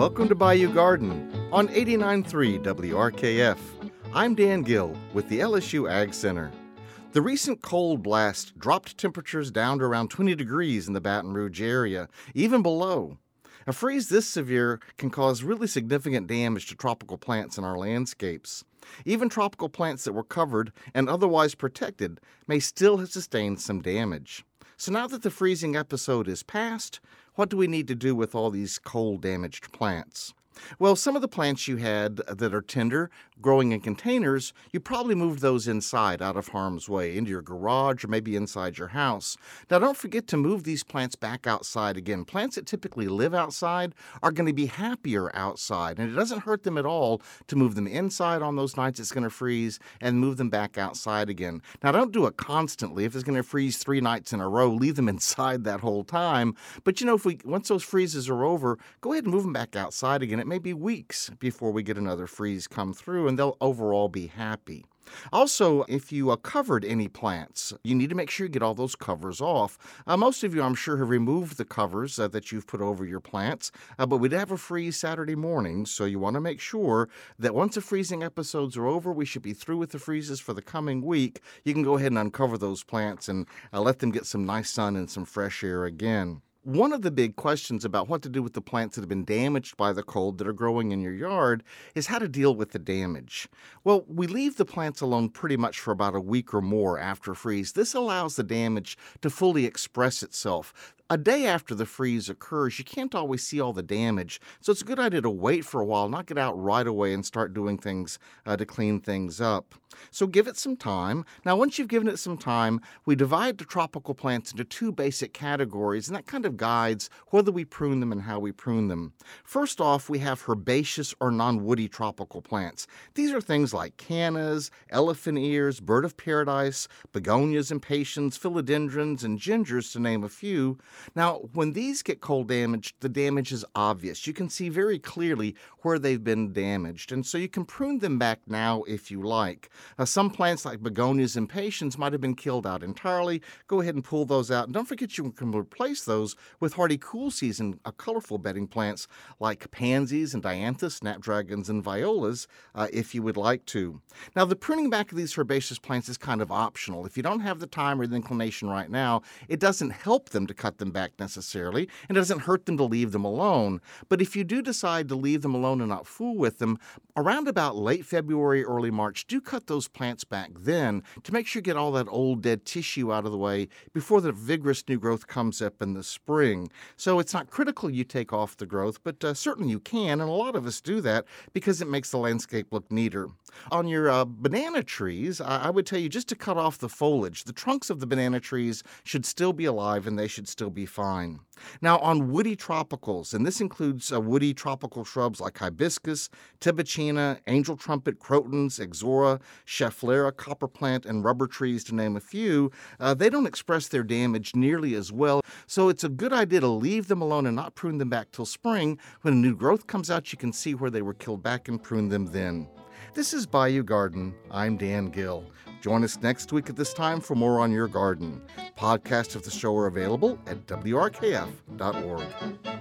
Welcome to Bayou Garden on 89.3 WRKF. I'm Dan Gill with the LSU Ag Center. The recent cold blast dropped temperatures down to around 20 degrees in the Baton Rouge area, even below. A freeze this severe can cause really significant damage to tropical plants in our landscapes. Even tropical plants that were covered and otherwise protected may still have sustained some damage. So now that the freezing episode is past, what do we need to do with all these cold damaged plants? Well, some of the plants you had that are tender, growing in containers, you probably moved those inside out of harm's way, into your garage or maybe inside your house. Now, don't forget to move these plants back outside again. Plants that typically live outside are going to be happier outside, and it doesn't hurt them at all to move them inside on those nights it's going to freeze and move them back outside again. Now, don't do it constantly. If it's going to freeze 3 nights in a row, leave them inside that whole time. But, once those freezes are over, go ahead and move them back outside again. It may be weeks before we get another freeze come through, and they'll overall be happy. Also, if you covered any plants, you need to make sure you get all those covers off. Most of you, I'm sure, have removed the covers that you've put over your plants, but we did have a freeze Saturday morning, so you want to make sure that once the freezing episodes are over, we should be through with the freezes for the coming week. You can go ahead and uncover those plants and let them get some nice sun and some fresh air again. One of the big questions about what to do with the plants that have been damaged by the cold that are growing in your yard is how to deal with the damage. Well, we leave the plants alone pretty much for about a week or more after freeze. This allows the damage to fully express itself. A day after the freeze occurs, you can't always see all the damage, so it's a good idea to wait for a while, not get out right away and start doing things to clean things up. So give it some time. Now, once you've given it some time, we divide the tropical plants into 2 basic categories, and that kind of guides whether we prune them and how we prune them. First off, we have herbaceous or non-woody tropical plants. These are things like cannas, elephant ears, bird of paradise, begonias, impatiens, philodendrons, and gingers, to name a few. Now, when these get cold damaged, the damage is obvious. You can see very clearly where they've been damaged, and so you can prune them back now if you like. Some plants like begonias and impatiens might have been killed out entirely. Go ahead and pull those out, and don't forget you can replace those with hardy cool season colorful bedding plants like pansies and dianthus, snapdragons, and violas if you would like to. Now, the pruning back of these herbaceous plants is kind of optional. If you don't have the time or the inclination right now, it doesn't help them to cut them back necessarily, and it doesn't hurt them to leave them alone. But if you do decide to leave them alone and not fool with them, around about late February, early March, do cut those plants back then to make sure you get all that old dead tissue out of the way before the vigorous new growth comes up in the spring. So it's not critical you take off the growth, but certainly you can, and a lot of us do that because it makes the landscape look neater. On your banana trees, I would tell you just to cut off the foliage. The trunks of the banana trees should still be alive, and they should still be fine. Now, on woody tropicals, and this includes woody tropical shrubs like hibiscus, tibouchina, angel trumpet, crotons, ixora, schefflera, copperplant, and rubber trees, to name a few, they don't express their damage nearly as well, so it's a good idea to leave them alone and not prune them back till spring. When a new growth comes out, you can see where they were killed back and prune them then. This is Bayou Garden. I'm Dan Gill. Join us next week at this time for more on your garden. Podcasts of the show are available at WRKF.org.